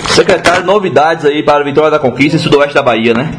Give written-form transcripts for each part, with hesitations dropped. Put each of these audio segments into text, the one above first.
Secretário, novidades aí para a Vitória da Conquista e Sudoeste da Bahia, né?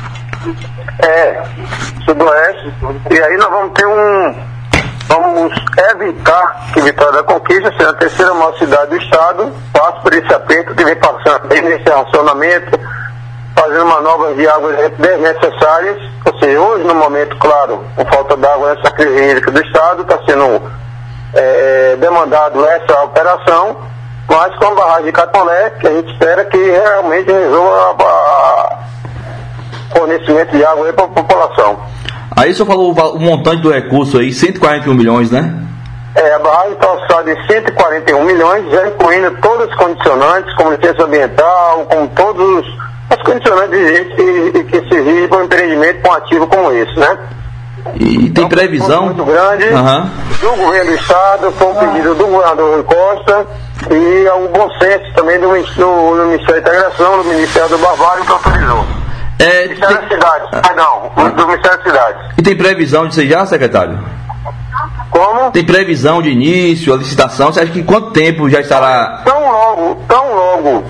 Sudoeste. E aí nós vamos ter vamos evitar que Vitória da Conquista seja a terceira maior cidade do estado, passe por esse aperto que vem passando nesse racionamento, fazendo manobras de águas desnecessárias. Ou seja, hoje no momento, claro, com falta d'água nessa crise hídrica do estado, está sendo demandado essa operação, mas com a barragem de Catolé, que a gente espera que realmente resolva fornecimento de água para a população. Aí o senhor falou o montante do recurso aí, 141 milhões, né? A barragem está orçada em 141 milhões, já incluindo todos os condicionantes, como licença ambiental, como todos os condicionantes que se exigem para um empreendimento com um ativo como esse, né? E tem previsão? Muito grande do governo do estado, foi um pedido do governador Rui Costa e um bom senso também do Ministério da Integração, do Ministério do Barbalho, que autorizou. Ministério da Cidade, do Ministério da Cidade. E tem previsão disso aí já, secretário? Como? Tem previsão de início, a licitação? Você acha que em quanto tempo já estará? Tão logo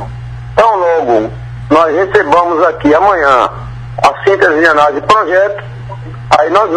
nós recebamos aqui amanhã a síntese de análise de projeto, aí nós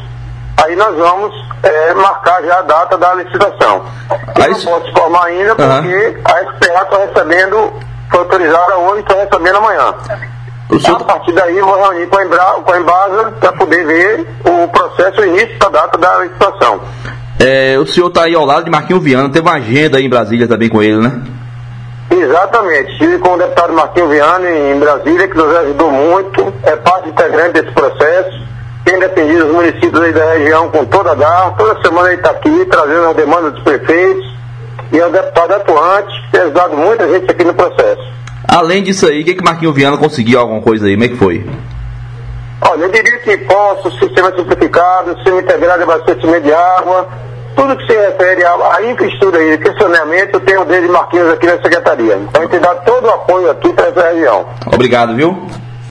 vamos marcar já a data da licitação. Eu não posso informar ainda porque a SPA está recebendo, foi autorizada hoje, está recebendo amanhã. A partir daí eu vou reunir com a Embasa para poder ver o processo, o início da data da licitação. O senhor está aí ao lado de Marquinhos Viana, teve uma agenda aí em Brasília também com ele, né? Exatamente, estive com o deputado Marquinhos Viana em Brasília, que nos ajudou muito, é parte integrante desse processo, tem defendido os municípios aí da região com toda a garra, toda semana ele está aqui trazendo as demandas dos prefeitos, e é um deputado atuante, que tem ajudado muita gente aqui no processo. Além disso aí, o que Marquinhos Viana conseguiu alguma coisa aí? Como é que foi? Olha, eu diria que impostos, sistema simplificado, sistema integrado de abastecimento de água, tudo que se refere à infraestrutura e questionamento, eu tenho o dedo de Marquinhos aqui na Secretaria. Então a gente dá todo o apoio aqui para essa região. Obrigado, viu?